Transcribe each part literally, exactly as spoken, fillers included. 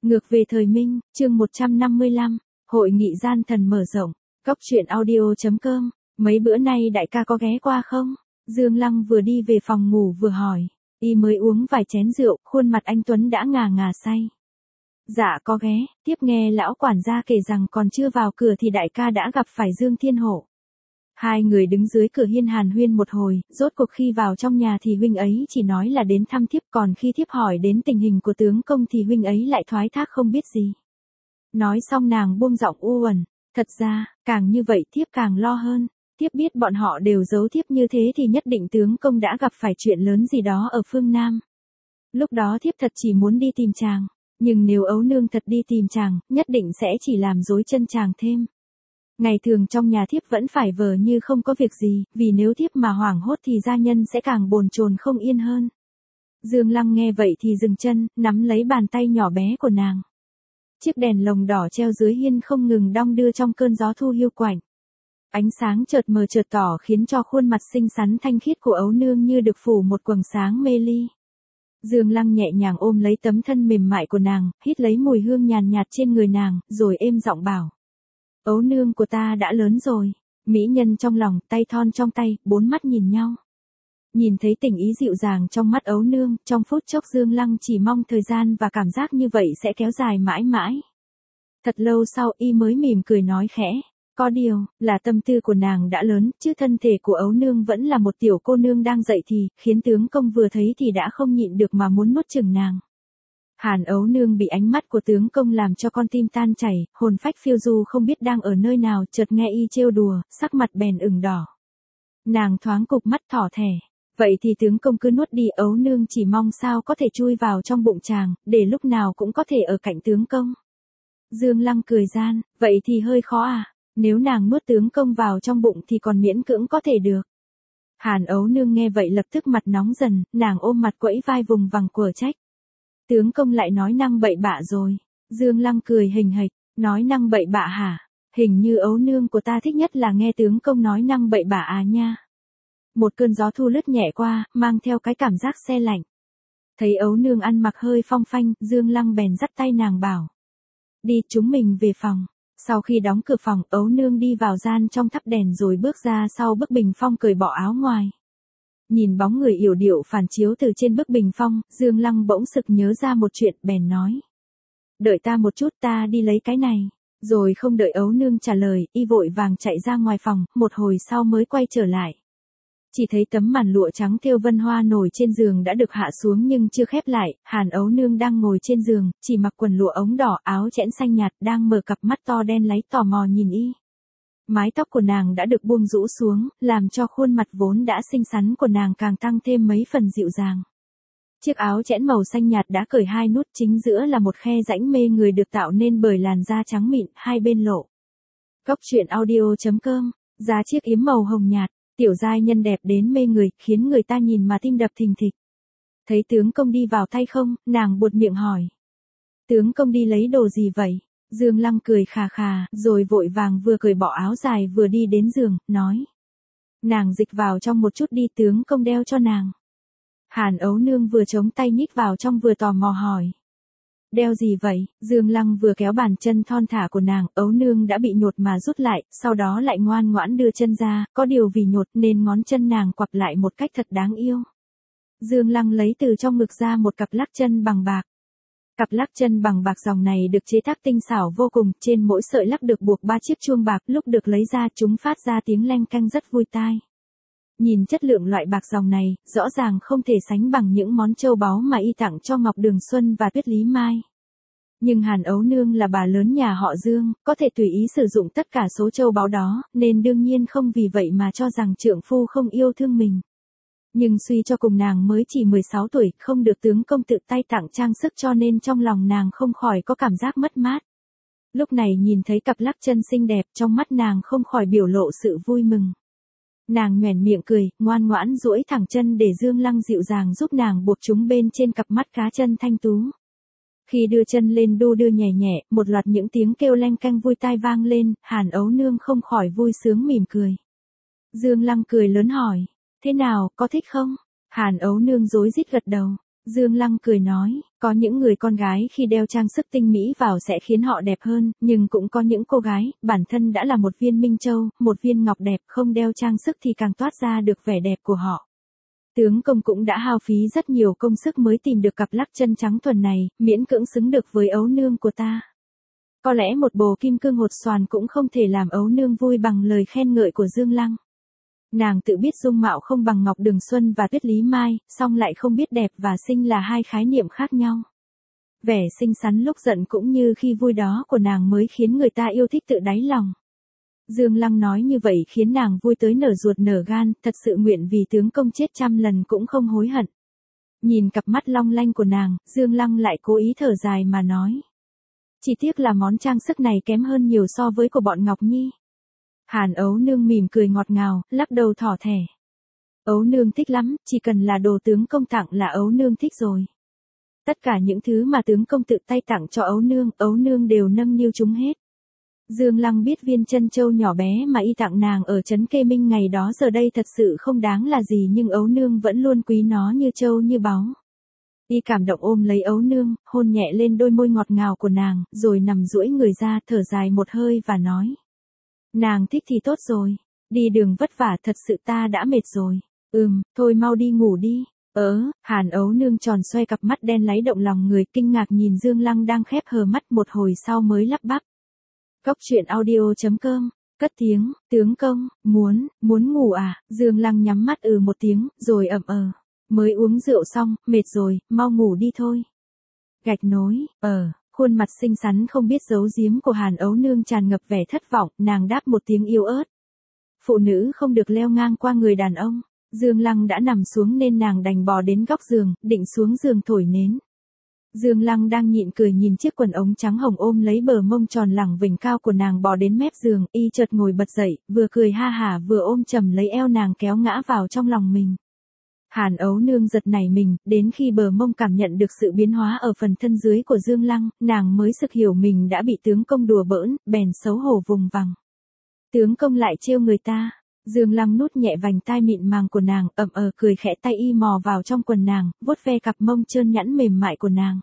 Ngược về thời Minh, chương một trăm năm mươi lăm, hội nghị gian thần mở rộng, cóc truyện audio.com, mấy bữa nay đại ca có ghé qua không? Dương Lăng vừa đi về phòng ngủ vừa hỏi, y mới uống vài chén rượu, khuôn mặt anh Tuấn đã ngà ngà say. Dạ có ghé, tiếp nghe lão quản gia kể rằng còn chưa vào cửa thì đại ca đã gặp phải Dương Thiên Hổ. Hai người đứng dưới cửa hiên hàn huyên một hồi, rốt cuộc khi vào trong nhà thì huynh ấy chỉ nói là đến thăm thiếp, còn khi thiếp hỏi đến tình hình của tướng công thì huynh ấy lại thoái thác không biết gì. Nói xong nàng buông giọng u uẩn, thật ra, càng như vậy thiếp càng lo hơn, thiếp biết bọn họ đều giấu thiếp như thế thì nhất định tướng công đã gặp phải chuyện lớn gì đó ở phương Nam. Lúc đó thiếp thật chỉ muốn đi tìm chàng, nhưng nếu ấu nương thật đi tìm chàng, nhất định sẽ chỉ làm rối chân chàng thêm. Ngày thường trong nhà thiếp vẫn phải vờ như không có việc gì, vì nếu thiếp mà hoảng hốt thì gia nhân sẽ càng bồn chồn không yên hơn. Dương Lăng nghe vậy thì dừng chân, nắm lấy bàn tay nhỏ bé của nàng. Chiếc đèn lồng đỏ treo dưới hiên không ngừng đong đưa trong cơn gió thu hiu quạnh. Ánh sáng chợt mờ chợt tỏ khiến cho khuôn mặt xinh xắn thanh khiết của ấu nương như được phủ một quầng sáng mê ly. Dương Lăng nhẹ nhàng ôm lấy tấm thân mềm mại của nàng, hít lấy mùi hương nhàn nhạt trên người nàng, rồi êm giọng bảo. Ấu nương của ta đã lớn rồi. Mỹ nhân trong lòng, tay thon trong tay, bốn mắt nhìn nhau. Nhìn thấy tình ý dịu dàng trong mắt ấu nương, trong phút chốc Dương Lăng chỉ mong thời gian và cảm giác như vậy sẽ kéo dài mãi mãi. Thật lâu sau y mới mỉm cười nói khẽ. Có điều, là tâm tư của nàng đã lớn, chứ thân thể của ấu nương vẫn là một tiểu cô nương đang dậy thì, khiến tướng công vừa thấy thì đã không nhịn được mà muốn nuốt chửng nàng. Hàn ấu nương bị ánh mắt của tướng công làm cho con tim tan chảy, hồn phách phiêu du không biết đang ở nơi nào, chợt nghe y trêu đùa, sắc mặt bèn ửng đỏ. Nàng thoáng cụp mắt thỏ thẻ, vậy thì tướng công cứ nuốt đi, ấu nương chỉ mong sao có thể chui vào trong bụng chàng, để lúc nào cũng có thể ở cạnh tướng công. Dương Lăng cười gian, vậy thì hơi khó à, nếu nàng nuốt tướng công vào trong bụng thì còn miễn cưỡng có thể được. Hàn ấu nương nghe vậy lập tức mặt nóng dần, nàng ôm mặt quẫy vai vùng vằng quở trách. Tướng công lại nói năng bậy bạ rồi. Dương Lăng cười hình hạch, nói năng bậy bạ hả? Hình như ấu nương của ta thích nhất là nghe tướng công nói năng bậy bạ à nha. Một cơn gió thu lướt nhẹ qua, mang theo cái cảm giác se lạnh. Thấy ấu nương ăn mặc hơi phong phanh, Dương Lăng bèn dắt tay nàng bảo. Đi, chúng mình về phòng. Sau khi đóng cửa phòng, ấu nương đi vào gian trong thắp đèn rồi bước ra sau bức bình phong cởi bỏ áo ngoài. Nhìn bóng người yểu điệu phản chiếu từ trên bức bình phong, Dương Lăng bỗng sực nhớ ra một chuyện, bèn nói. Đợi ta một chút, ta đi lấy cái này. Rồi không đợi ấu nương trả lời, y vội vàng chạy ra ngoài phòng, một hồi sau mới quay trở lại. Chỉ thấy tấm màn lụa trắng thêu vân hoa nổi trên giường đã được hạ xuống nhưng chưa khép lại, Hàn ấu nương đang ngồi trên giường, chỉ mặc quần lụa ống đỏ, áo chẽn xanh nhạt, đang mở cặp mắt to đen láy tò mò nhìn y. Mái tóc của nàng đã được buông rũ xuống, làm cho khuôn mặt vốn đã xinh xắn của nàng càng tăng thêm mấy phần dịu dàng. Chiếc áo chẽn màu xanh nhạt đã cởi hai nút, chính giữa là một khe rãnh mê người được tạo nên bởi làn da trắng mịn, hai bên lộ. Cóc truyện audio.com, da chiếc yếm màu hồng nhạt, tiểu giai nhân đẹp đến mê người, khiến người ta nhìn mà tim đập thình thịch. Thấy tướng công đi vào thay không, nàng buột miệng hỏi. Tướng công đi lấy đồ gì vậy? Dương Lăng cười khà khà, rồi vội vàng vừa cởi bỏ áo dài vừa đi đến giường, nói. Nàng dịch vào trong một chút đi, tướng công đeo cho nàng. Hàn ấu nương vừa chống tay nhích vào trong vừa tò mò hỏi. Đeo gì vậy? Dương Lăng vừa kéo bàn chân thon thả của nàng, ấu nương đã bị nhột mà rút lại, sau đó lại ngoan ngoãn đưa chân ra, có điều vì nhột nên ngón chân nàng quặp lại một cách thật đáng yêu. Dương Lăng lấy từ trong ngực ra một cặp lắc chân bằng bạc. Cặp lắc chân bằng bạc dòng này được chế tác tinh xảo vô cùng, trên mỗi sợi lắc được buộc ba chiếc chuông bạc, lúc được lấy ra chúng phát ra tiếng leng keng rất vui tai. Nhìn chất lượng loại bạc dòng này, rõ ràng không thể sánh bằng những món châu báu mà y tặng cho Ngọc Đường Xuân và Tuyết Lý Mai. Nhưng Hàn ấu nương là bà lớn nhà họ Dương, có thể tùy ý sử dụng tất cả số châu báu đó, nên đương nhiên không vì vậy mà cho rằng trượng phu không yêu thương mình. Nhưng suy cho cùng nàng mới chỉ mười sáu tuổi, không được tướng công tự tay tặng trang sức cho nên trong lòng nàng không khỏi có cảm giác mất mát. Lúc này nhìn thấy cặp lắc chân xinh đẹp, trong mắt nàng không khỏi biểu lộ sự vui mừng. Nàng nhoẻn miệng cười, ngoan ngoãn duỗi thẳng chân để Dương Lăng dịu dàng giúp nàng buộc chúng bên trên cặp mắt cá chân thanh tú. Khi đưa chân lên đu đưa nhẹ nhẹ, một loạt những tiếng kêu leng keng vui tai vang lên, Hàn ấu nương không khỏi vui sướng mỉm cười. Dương Lăng cười lớn hỏi, thế nào, có thích không? Hàn ấu nương rối rít gật đầu. Dương Lăng cười nói, có những người con gái khi đeo trang sức tinh mỹ vào sẽ khiến họ đẹp hơn, nhưng cũng có những cô gái, bản thân đã là một viên minh châu, một viên ngọc đẹp, không đeo trang sức thì càng toát ra được vẻ đẹp của họ. Tướng công cũng đã hao phí rất nhiều công sức mới tìm được cặp lắc chân trắng thuần này, miễn cưỡng xứng được với ấu nương của ta. Có lẽ một bồ kim cương hột xoàn cũng không thể làm ấu nương vui bằng lời khen ngợi của Dương Lăng. Nàng tự biết dung mạo không bằng Ngọc Đường Xuân và Tuyết Lý Mai, song lại không biết đẹp và xinh là hai khái niệm khác nhau. Vẻ xinh xắn lúc giận cũng như khi vui đó của nàng mới khiến người ta yêu thích tự đáy lòng. Dương Lăng nói như vậy khiến nàng vui tới nở ruột nở gan, thật sự nguyện vì tướng công chết trăm lần cũng không hối hận. Nhìn cặp mắt long lanh của nàng, Dương Lăng lại cố ý thở dài mà nói. Chỉ tiếc là món trang sức này kém hơn nhiều so với của bọn Ngọc Nhi. Hàn ấu nương mỉm cười ngọt ngào, lắc đầu thỏ thẻ. Ấu nương thích lắm, chỉ cần là đồ tướng công tặng là ấu nương thích rồi. Tất cả những thứ mà tướng công tự tay tặng cho ấu nương, ấu nương đều nâng niu chúng hết. Dương Lăng biết viên chân châu nhỏ bé mà y tặng nàng ở trấn Kê Minh ngày đó giờ đây thật sự không đáng là gì, nhưng ấu nương vẫn luôn quý nó như châu như báu. Y cảm động ôm lấy ấu nương, hôn nhẹ lên đôi môi ngọt ngào của nàng, rồi nằm duỗi người ra thở dài một hơi và nói. Nàng thích thì tốt rồi, đi đường vất vả thật sự ta đã mệt rồi, ừm, thôi mau đi ngủ đi. Ớ, Hàn ấu nương tròn xoay cặp mắt đen láy động lòng người, kinh ngạc nhìn Dương Lăng đang khép hờ mắt, một hồi sau mới lắp bắp. Cốc truyện audio chấm com, cất tiếng, tướng công, muốn, muốn ngủ à, Dương Lăng nhắm mắt ừ một tiếng, rồi ậm ờ, mới uống rượu xong, mệt rồi, mau ngủ đi thôi. Gạch nối, ờ, khuôn mặt xinh xắn không biết giấu giếm của Hàn ấu nương tràn ngập vẻ thất vọng, nàng đáp một tiếng yếu ớt. Phụ nữ không được leo ngang qua người đàn ông. Dương Lăng đã nằm xuống nên nàng đành bò đến góc giường, định xuống giường thổi nến. Dương Lăng đang nhịn cười nhìn chiếc quần ống trắng hồng ôm lấy bờ mông tròn lẳng vểnh cao của nàng bò đến mép giường, y chợt ngồi bật dậy, vừa cười ha hả vừa ôm chầm lấy eo nàng kéo ngã vào trong lòng mình. Hàn ấu nương giật nảy mình, đến khi bờ mông cảm nhận được sự biến hóa ở phần thân dưới của Dương Lăng, nàng mới sực hiểu mình đã bị tướng công đùa bỡn, bèn xấu hổ vùng vằng. Tướng công lại trêu người ta. Dương Lăng nút nhẹ vành tai mịn màng của nàng, ậm ờ cười khẽ, tay y mò vào trong quần nàng, vuốt ve cặp mông trơn nhẵn mềm mại của nàng.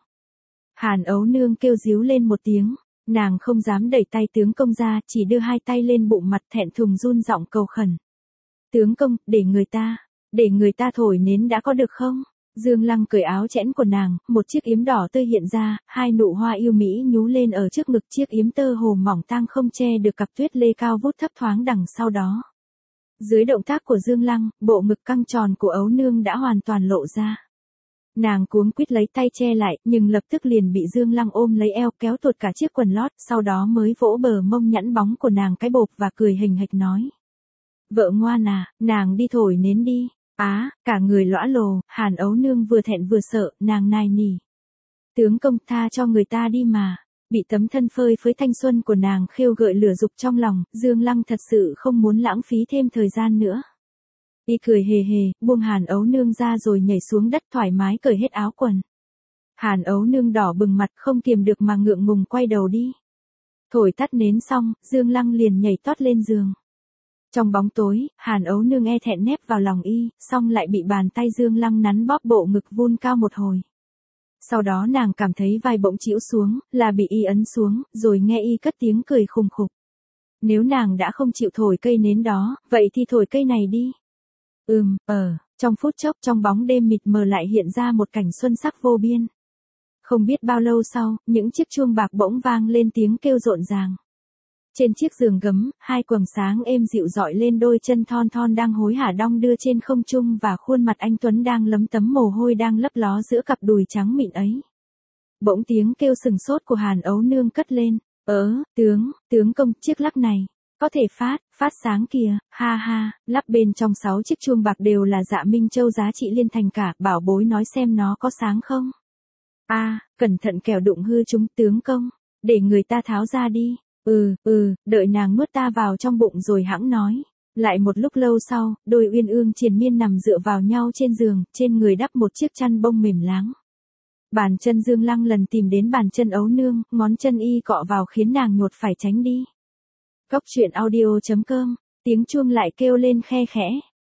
Hàn ấu nương kêu ríu lên một tiếng, nàng không dám đẩy tay tướng công ra, chỉ đưa hai tay lên bụng mặt thẹn thùng run giọng cầu khẩn. Tướng công, để người ta, để người ta thổi nến đã có được không? Dương Lăng cởi áo chẽn của nàng, một chiếc yếm đỏ tươi hiện ra, hai nụ hoa yêu mỹ nhú lên ở trước ngực, chiếc yếm tơ hồ mỏng tang không che được cặp tuyết lê cao vút thấp thoáng đằng sau đó. Dưới động tác của Dương Lăng, bộ ngực căng tròn của ấu nương đã hoàn toàn lộ ra. Nàng cuống quýt lấy tay che lại, nhưng lập tức liền bị Dương Lăng ôm lấy eo kéo tuột cả chiếc quần lót, sau đó mới vỗ bờ mông nhẵn bóng của nàng cái bộp và cười hình hạch nói. Vợ ngoan à, nàng đi thổi nến đi. Á, à, cả người lõa lồ, Hàn ấu nương vừa thẹn vừa sợ, nàng nài nỉ. Tướng công tha cho người ta đi mà. Bị tấm thân phơi phới thanh xuân của nàng khêu gợi lửa dục trong lòng, Dương Lăng thật sự không muốn lãng phí thêm thời gian nữa. Y cười hề hề, buông Hàn ấu nương ra rồi nhảy xuống đất thoải mái cởi hết áo quần. Hàn ấu nương đỏ bừng mặt không kiềm được mà ngượng ngùng quay đầu đi. Thổi tắt nến xong, Dương Lăng liền nhảy tót lên giường. Trong bóng tối, Hàn ấu nương e thẹn nép vào lòng y, xong lại bị bàn tay Dương Lăng nắn bóp bộ ngực vun cao một hồi. Sau đó nàng cảm thấy vai bỗng chĩu xuống, là bị y ấn xuống, rồi nghe y cất tiếng cười khùng khục. Nếu nàng đã không chịu thổi cây nến đó, vậy thì thổi cây này đi. Ừm, ờ, trong phút chốc trong bóng đêm mịt mờ lại hiện ra một cảnh xuân sắc vô biên. Không biết bao lâu sau, những chiếc chuông bạc bỗng vang lên tiếng kêu rộn ràng. Trên chiếc giường gấm, hai quầng sáng êm dịu dọi lên đôi chân thon thon đang hối hả đong đưa trên không trung và khuôn mặt anh Tuấn đang lấm tấm mồ hôi đang lấp ló giữa cặp đùi trắng mịn ấy. Bỗng tiếng kêu sừng sốt của Hàn ấu nương cất lên, ớ, tướng, tướng công, chiếc lắc này, có thể phát, phát sáng kìa, ha ha, lắp bên trong sáu chiếc chuông bạc đều là dạ minh châu giá trị liên thành cả, bảo bối nói xem nó có sáng không. A, à, cẩn thận kẻo đụng hư chúng, tướng công, để người ta tháo ra đi. Ừ, ừ, đợi nàng nuốt ta vào trong bụng rồi hẵng nói. Lại một lúc lâu sau, đôi uyên ương triền miên nằm dựa vào nhau trên giường, trên người đắp một chiếc chăn bông mềm láng. Bàn chân Dương Lăng lần tìm đến bàn chân ấu nương, ngón chân y cọ vào khiến nàng nhột phải tránh đi. Cốc truyện audio chấm com, tiếng chuông lại kêu lên khe khẽ.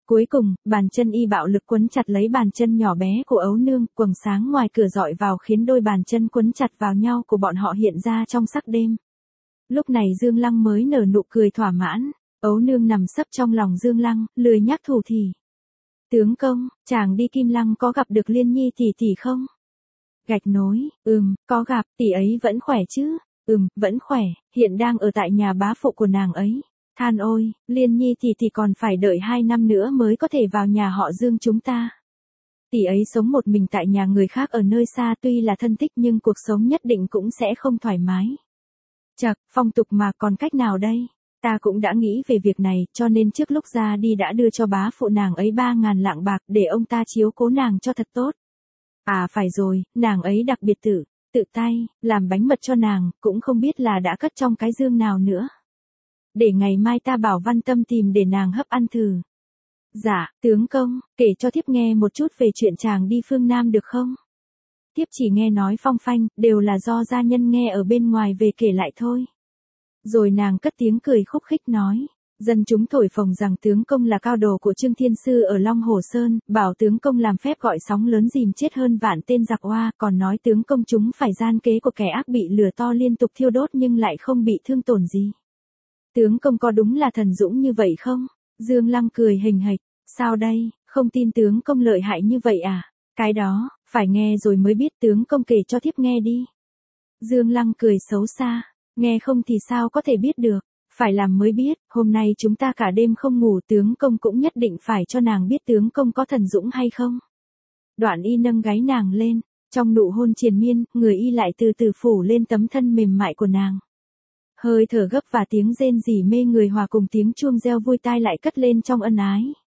Cuối cùng, bàn chân y bạo lực quấn chặt lấy bàn chân nhỏ bé của ấu nương, quầng sáng ngoài cửa dọi vào khiến đôi bàn chân quấn chặt vào nhau của bọn họ hiện ra trong sắc đêm. Lúc này Dương Lăng mới nở nụ cười thỏa mãn, ấu nương nằm sấp trong lòng Dương Lăng, lười nhác thủ thỉ. Tướng công, chàng đi Kim Lăng có gặp được Liên Nhi tỷ tỷ không? Gạch nối, ừm, có gặp, tỷ ấy vẫn khỏe chứ? Ừm, vẫn khỏe, hiện đang ở tại nhà bá phụ của nàng ấy. Than ôi, Liên Nhi tỷ tỷ còn phải đợi hai năm nữa mới có thể vào nhà họ Dương chúng ta. Tỷ ấy sống một mình tại nhà người khác ở nơi xa, tuy là thân thích nhưng cuộc sống nhất định cũng sẽ không thoải mái. Chậc, phong tục mà còn cách nào đây? Ta cũng đã nghĩ về việc này, cho nên trước lúc ra đi đã đưa cho bá phụ nàng ấy ba ngàn lạng bạc để ông ta chiếu cố nàng cho thật tốt. À phải rồi, nàng ấy đặc biệt tự, tự tay, làm bánh mật cho nàng, cũng không biết là đã cất trong cái dương nào nữa. Để ngày mai ta bảo Văn Tâm tìm để nàng hấp ăn thử. Dạ, tướng công, kể cho thiếp nghe một chút về chuyện chàng đi phương Nam được không? Thiếp chỉ nghe nói phong phanh, đều là do gia nhân nghe ở bên ngoài về kể lại thôi. Rồi nàng cất tiếng cười khúc khích nói. Dân chúng thổi phồng rằng tướng công là cao đồ của Trương Thiên Sư ở Long Hồ Sơn, bảo tướng công làm phép gọi sóng lớn dìm chết hơn vạn tên giặc oa, còn nói tướng công chúng phải gian kế của kẻ ác bị lửa to liên tục thiêu đốt nhưng lại không bị thương tổn gì. Tướng công có đúng là thần dũng như vậy không? Dương Lăng cười hình hạch, sao đây, không tin tướng công lợi hại như vậy à? Cái đó, phải nghe rồi mới biết, tướng công kể cho thiếp nghe đi. Dương Lăng cười xấu xa, nghe không thì sao có thể biết được, phải làm mới biết, hôm nay chúng ta cả đêm không ngủ, tướng công cũng nhất định phải cho nàng biết tướng công có thần dũng hay không. Đoạn y nâng gáy nàng lên, trong nụ hôn triền miên, người y lại từ từ phủ lên tấm thân mềm mại của nàng. Hơi thở gấp và tiếng rên rỉ mê người hòa cùng tiếng chuông reo vui tai lại cất lên trong ân ái.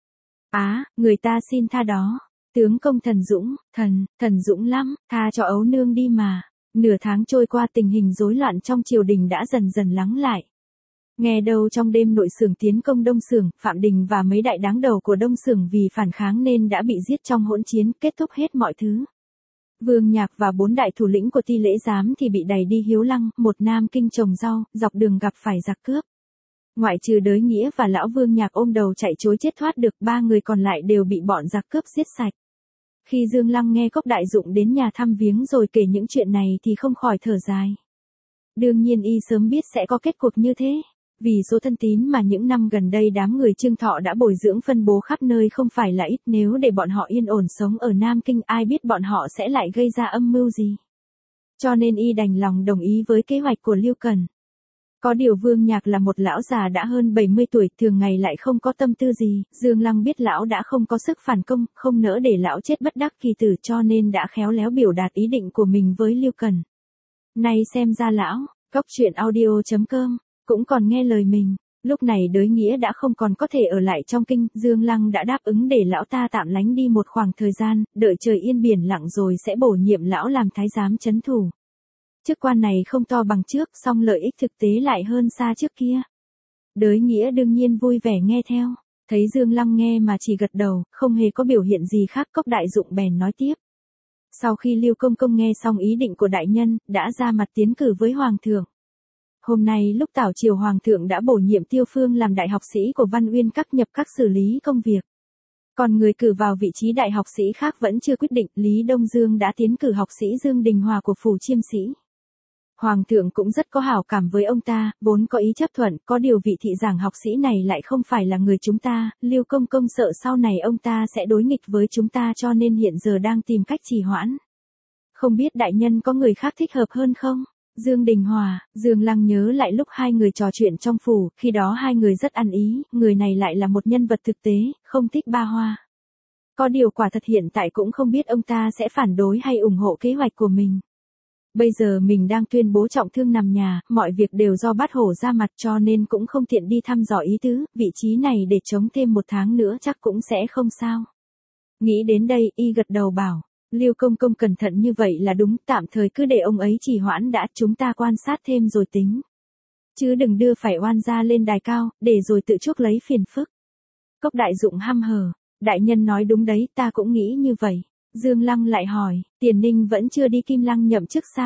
Á, người ta xin tha đó, tướng công thần dũng, thần, thần dũng lắm, tha cho ấu nương đi mà. Nửa tháng trôi qua, tình hình rối loạn trong triều đình đã dần dần lắng lại. Nghe đâu trong đêm nội xưởng tiến công Đông Xưởng, Phạm Đình và mấy đại đáng đầu của Đông Xưởng vì phản kháng nên đã bị giết trong hỗn chiến, kết thúc hết mọi thứ. Vương Nhạc và bốn đại thủ lĩnh của Ti Lễ Giám thì bị đày đi Hiếu Lăng, một Nam Kinh trồng rau, dọc đường gặp phải giặc cướp. Ngoại trừ Đới Nghĩa và lão Vương Nhạc ôm đầu chạy trối chết thoát được, ba người còn lại đều bị bọn giặc cướp giết sạch. Khi Dương Lăng nghe Cốc Đại Dụng đến nhà thăm viếng rồi kể những chuyện này thì không khỏi thở dài. Đương nhiên y sớm biết sẽ có kết cục như thế. Vì số thân tín mà những năm gần đây đám người Trương Thọ đã bồi dưỡng phân bố khắp nơi không phải là ít, nếu để bọn họ yên ổn sống ở Nam Kinh ai biết bọn họ sẽ lại gây ra âm mưu gì. Cho nên y đành lòng đồng ý với kế hoạch của Lưu Cần. Có điều Vương Nhạc là một lão già đã hơn bảy mươi tuổi, thường ngày lại không có tâm tư gì, Dương Lăng biết lão đã không có sức phản công, không nỡ để lão chết bất đắc kỳ tử cho nên đã khéo léo biểu đạt ý định của mình với Lưu Cần. Này xem ra lão, Cốc Truyện Audio chấm com cũng còn nghe lời mình. Lúc này Đới Nghĩa đã không còn có thể ở lại trong kinh, Dương Lăng đã đáp ứng để lão ta tạm lánh đi một khoảng thời gian, đợi trời yên biển lặng rồi sẽ bổ nhiệm lão làm thái giám trấn thủ. Chức quan này không to bằng trước, song lợi ích thực tế lại hơn xa trước kia. Đới Nghĩa đương nhiên vui vẻ nghe theo, thấy Dương Lăng nghe mà chỉ gật đầu, không hề có biểu hiện gì khác. Cốc Đại Dụng bèn nói tiếp. Sau khi Lưu Công Công nghe xong ý định của đại nhân, đã ra mặt tiến cử với Hoàng thượng. Hôm nay lúc tảo triều Hoàng thượng đã bổ nhiệm Tiêu Phương làm đại học sĩ của Văn Uyên Các nhập các xử lý công việc. Còn người cử vào vị trí đại học sĩ khác vẫn chưa quyết định, Lý Đông Dương đã tiến cử học sĩ Dương Đình Hòa của phủ Chiêm Sĩ. Hoàng thượng cũng rất có hảo cảm với ông ta, vốn có ý chấp thuận, có điều vị thị giảng học sĩ này lại không phải là người chúng ta, Lưu Công Công sợ sau này ông ta sẽ đối nghịch với chúng ta cho nên hiện giờ đang tìm cách trì hoãn. Không biết đại nhân có người khác thích hợp hơn không? Dương Đình Hòa, Dương Lăng nhớ lại lúc hai người trò chuyện trong phủ, khi đó hai người rất ăn ý, người này lại là một nhân vật thực tế, không thích ba hoa. Có điều quả thật hiện tại cũng không biết ông ta sẽ phản đối hay ủng hộ kế hoạch của mình. Bây giờ mình đang tuyên bố trọng thương nằm nhà, mọi việc đều do Bát Hổ ra mặt cho nên cũng không tiện đi thăm dò ý tứ, vị trí này để chống thêm một tháng nữa chắc cũng sẽ không sao. Nghĩ đến đây, y gật đầu bảo. Lưu Công Công cẩn thận như vậy là đúng, tạm thời cứ để ông ấy trì hoãn đã, chúng ta quan sát thêm rồi tính. Chứ đừng đưa phải oan gia lên đài cao, để rồi tự chuốc lấy phiền phức. Cốc Đại Dụng hăm hở, đại nhân nói đúng đấy, ta cũng nghĩ như vậy. Dương Lăng lại hỏi, Tiền Ninh vẫn chưa đi Kim Lăng nhậm chức sao?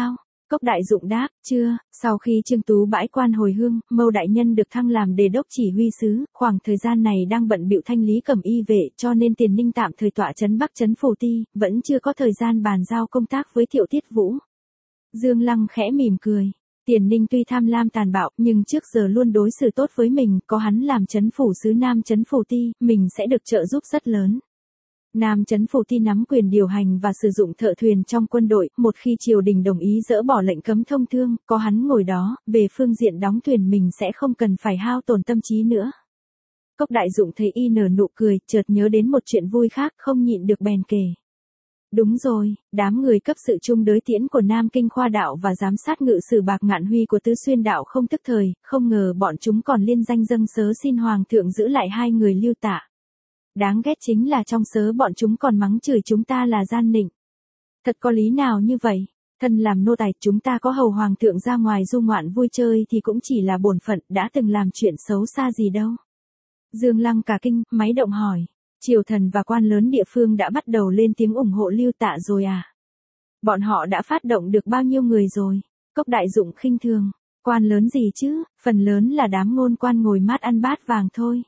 Cốc Đại Dụng đáp, chưa, sau khi Trương Tú bãi quan hồi hương, Mâu Đại Nhân được thăng làm đề đốc chỉ huy sứ, khoảng thời gian này đang bận bịu thanh lý cẩm y vệ cho nên Tiền Ninh tạm thời tọa trấn Bắc trấn Phù Ti, vẫn chưa có thời gian bàn giao công tác với Thiệu Tiết Vũ. Dương Lăng khẽ mỉm cười. Tiền Ninh tuy tham lam tàn bạo nhưng trước giờ luôn đối xử tốt với mình, có hắn làm trấn phủ sứ Nam trấn Phù Ti, mình sẽ được trợ giúp rất lớn. Nam trấn Phù Ti nắm quyền điều hành và sử dụng thợ thuyền trong quân đội, một khi triều đình đồng ý dỡ bỏ lệnh cấm thông thương, có hắn ngồi đó, về phương diện đóng thuyền mình sẽ không cần phải hao tổn tâm trí nữa. Cốc Đại Dụng thấy y nở nụ cười, chợt nhớ đến một chuyện vui khác, không nhịn được bèn kể. Đúng rồi, đám người cấp sự chung đới tiễn của Nam Kinh Khoa Đạo và giám sát ngự sử Bạc Ngạn Huy của Tứ Xuyên Đạo không tức thời, không ngờ bọn chúng còn liên danh dâng sớ xin Hoàng thượng giữ lại hai người Lưu Tạ. Đáng ghét chính là trong sớ bọn chúng còn mắng chửi chúng ta là gian nịnh. Thật có lý nào như vậy? Thân làm nô tài, chúng ta có hầu Hoàng thượng ra ngoài du ngoạn vui chơi thì cũng chỉ là bổn phận, đã từng làm chuyện xấu xa gì đâu. Dương Lăng cả kinh, máy động hỏi. Triều thần và quan lớn địa phương đã bắt đầu lên tiếng ủng hộ Lưu Tạ rồi à? Bọn họ đã phát động được bao nhiêu người rồi? Cốc Đại Dụng khinh thường. Quan lớn gì chứ, phần lớn là đám ngôn quan ngồi mát ăn bát vàng thôi.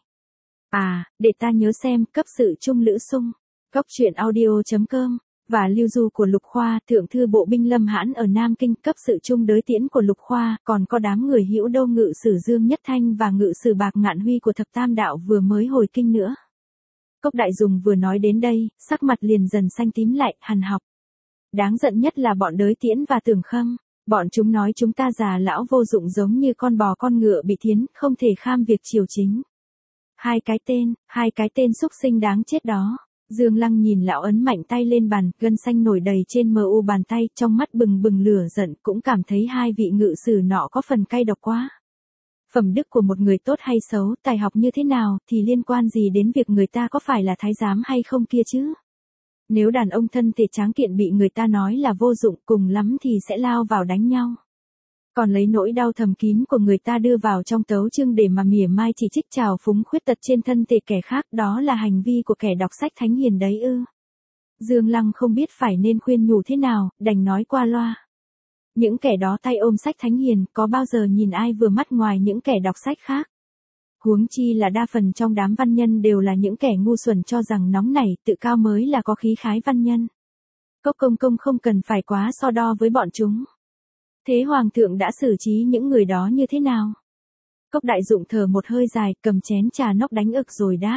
À, để ta nhớ xem, cấp sự trung Lữ Sung, cốc truyện audio chấm com, và lưu du của Lục Khoa, thượng thư bộ binh Lâm Hãn ở Nam Kinh, cấp sự trung đới tiễn của Lục Khoa, còn có đám người Hữu Đô ngự sử Dương Nhất Thanh và ngự sử Bạc Ngạn Huy của Thập Tam Đạo vừa mới hồi kinh nữa. Cốc Đại Dùng vừa nói đến đây, sắc mặt liền dần xanh tím lại, hằn học. Đáng giận nhất là bọn đới tiễn và Tưởng Khâm, bọn chúng nói chúng ta già lão vô dụng giống như con bò con ngựa bị thiến, không thể kham việc triều chính. Hai cái tên, hai cái tên xúc sinh đáng chết đó. Dương Lăng nhìn lão ấn mạnh tay lên bàn, gân xanh nổi đầy trên mờ u bàn tay, trong mắt bừng bừng lửa giận, cũng cảm thấy hai vị ngự sử nọ có phần cay độc quá. Phẩm đức của một người tốt hay xấu, tài học như thế nào, thì liên quan gì đến việc người ta có phải là thái giám hay không kia chứ? Nếu đàn ông thân thể tráng kiện bị người ta nói là vô dụng, cùng lắm thì sẽ lao vào đánh nhau. Còn lấy nỗi đau thầm kín của người ta đưa vào trong tấu chương để mà mỉa mai chỉ trích trào phúng khuyết tật trên thân thể kẻ khác, đó là hành vi của kẻ đọc sách thánh hiền đấy ư? Dương Lăng không biết phải nên khuyên nhủ thế nào, đành nói qua loa. Những kẻ đó tay ôm sách thánh hiền, có bao giờ nhìn ai vừa mắt ngoài những kẻ đọc sách khác? Huống chi là đa phần trong đám văn nhân đều là những kẻ ngu xuẩn cho rằng nóng nảy, tự cao mới là có khí khái văn nhân. Cốc Công Công không cần phải quá so đo với bọn chúng. Thế Hoàng thượng đã xử trí những người đó như thế nào? Cốc Đại Dụng thở một hơi dài, cầm chén trà nóc đánh ực rồi đáp.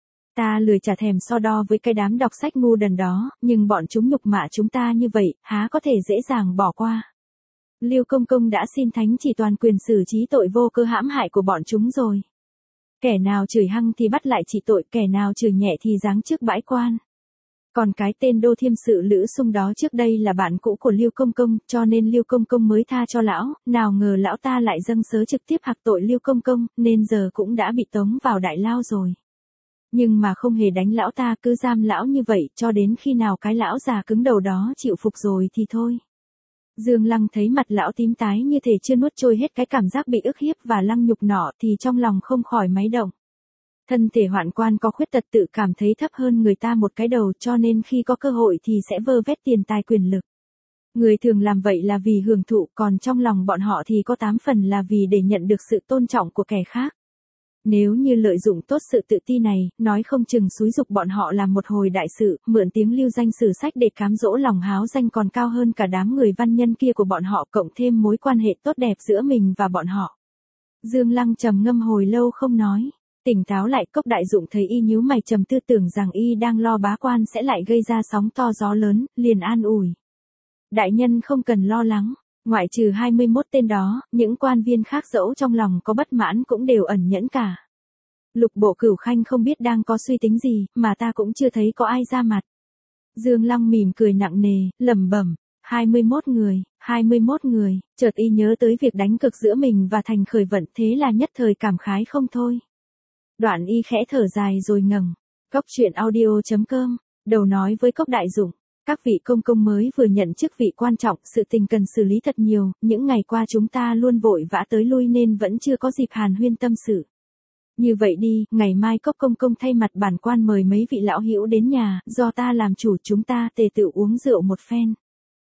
Ta lười chả thèm so đo với cái đám đọc sách ngu đần đó, nhưng bọn chúng nhục mạ chúng ta như vậy, há có thể dễ dàng bỏ qua. Lưu Công Công đã xin thánh chỉ toàn quyền xử trí tội vô cơ hãm hại của bọn chúng rồi. Kẻ nào chửi hăng thì bắt lại trị tội, kẻ nào chửi nhẹ thì giáng chức bãi quan. Còn cái tên Đô Thiêm sự Lữ Sung đó trước đây là bạn cũ của Lưu Công Công, cho nên Lưu Công Công mới tha cho lão, nào ngờ lão ta lại dâng sớ trực tiếp hạc tội Lưu Công Công, nên giờ cũng đã bị tống vào đại lao rồi. Nhưng mà không hề đánh lão ta, cứ giam lão như vậy, cho đến khi nào cái lão già cứng đầu đó chịu phục rồi thì thôi. Dương Lăng thấy mặt lão tím tái như thể chưa nuốt trôi hết cái cảm giác bị ức hiếp và lăng nhục nọ thì trong lòng không khỏi máy động. Thân thể hoạn quan có khuyết tật tự cảm thấy thấp hơn người ta một cái đầu, cho nên khi có cơ hội thì sẽ vơ vét tiền tài quyền lực. Người thường làm vậy là vì hưởng thụ, còn trong lòng bọn họ thì có tám phần là vì để nhận được sự tôn trọng của kẻ khác. Nếu như lợi dụng tốt sự tự ti này, nói không chừng xúi dục bọn họ làm một hồi đại sự, mượn tiếng lưu danh sử sách để cám dỗ lòng háo danh còn cao hơn cả đám người văn nhân kia của bọn họ, cộng thêm mối quan hệ tốt đẹp giữa mình và bọn họ. Dương Lăng trầm ngâm hồi lâu không nói. Tỉnh táo lại, Cốc Đại Dụng thấy y nhíu mày trầm tư, tưởng rằng y đang lo bá quan sẽ lại gây ra sóng to gió lớn, liền an ủi. Đại nhân không cần lo lắng, ngoại trừ hai mươi mốt tên đó, những quan viên khác dẫu trong lòng có bất mãn cũng đều ẩn nhẫn cả. Lục Bộ Cửu Khanh không biết đang có suy tính gì, mà ta cũng chưa thấy có ai ra mặt. Dương Lăng mỉm cười nặng nề, lẩm bẩm, hai mươi mốt người, hai mươi mốt người, chợt y nhớ tới việc đánh cực giữa mình và Thành Khởi Vận, thế là nhất thời cảm khái không thôi. Đoạn y khẽ thở dài rồi ngẩng. Cốc truyện audio chấm com, đầu nói với Cốc Đại Dụng, các vị công công mới vừa nhận chức vị quan trọng, sự tình cần xử lý thật nhiều, những ngày qua chúng ta luôn vội vã tới lui nên vẫn chưa có dịp hàn huyên tâm sự. Như vậy đi, ngày mai Cốc công công thay mặt bản quan mời mấy vị lão hữu đến nhà, do ta làm chủ, chúng ta tề tựu uống rượu một phen.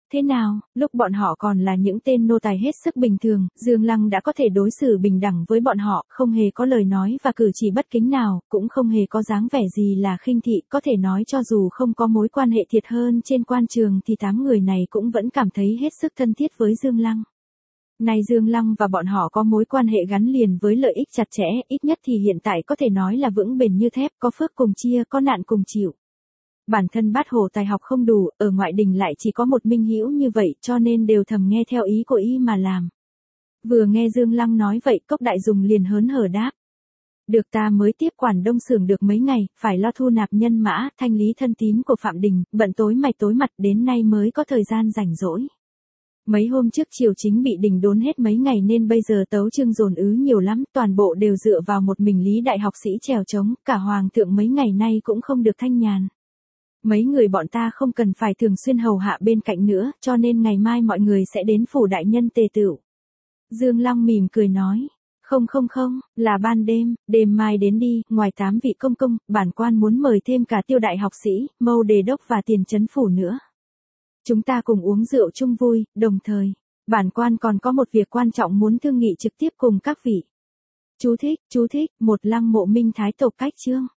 Thế nào, lúc bọn họ còn là những tên nô tài hết sức bình thường, Dương Lăng đã có thể đối xử bình đẳng với bọn họ, không hề có lời nói và cử chỉ bất kính nào, cũng không hề có dáng vẻ gì là khinh thị, có thể nói cho dù không có mối quan hệ thiệt hơn trên quan trường thì tám người này cũng vẫn cảm thấy hết sức thân thiết với Dương Lăng. Nay Dương Lăng và bọn họ có mối quan hệ gắn liền với lợi ích chặt chẽ, ít nhất thì hiện tại có thể nói là vững bền như thép, có phước cùng chia, có nạn cùng chịu. Bản thân Bát Hồ tài học không đủ, ở ngoại đình lại chỉ có một Minh Hữu như vậy, cho nên đều thầm nghe theo ý của y mà làm. Vừa nghe Dương Lăng nói vậy, Cốc Đại Dùng liền hớn hở đáp: "Được, ta mới tiếp quản Đông Xưởng được mấy ngày, phải lo thu nạp nhân mã, thanh lý thân tín của Phạm Đình, bận tối mày tối mặt, đến nay mới có thời gian rảnh rỗi. Mấy hôm trước triều chính bị đình đốn hết mấy ngày nên bây giờ tấu chương dồn ứ nhiều lắm, toàn bộ đều dựa vào một mình Lý đại học sĩ trèo trống, cả hoàng thượng mấy ngày nay cũng không được thanh nhàn. Mấy người bọn ta không cần phải thường xuyên hầu hạ bên cạnh nữa, cho nên ngày mai mọi người sẽ đến phủ đại nhân tề tựu." Dương Lăng mỉm cười nói: "Không không không, là ban đêm, đêm mai đến đi, ngoài tám vị công công, bản quan muốn mời thêm cả Tiêu đại học sĩ, Mâu đề đốc và Tiền trấn phủ nữa. Chúng ta cùng uống rượu chung vui, đồng thời, bản quan còn có một việc quan trọng muốn thương nghị trực tiếp cùng các vị." Chú thích, chú thích, một Lăng Mộ Minh Thái tộc cách chương.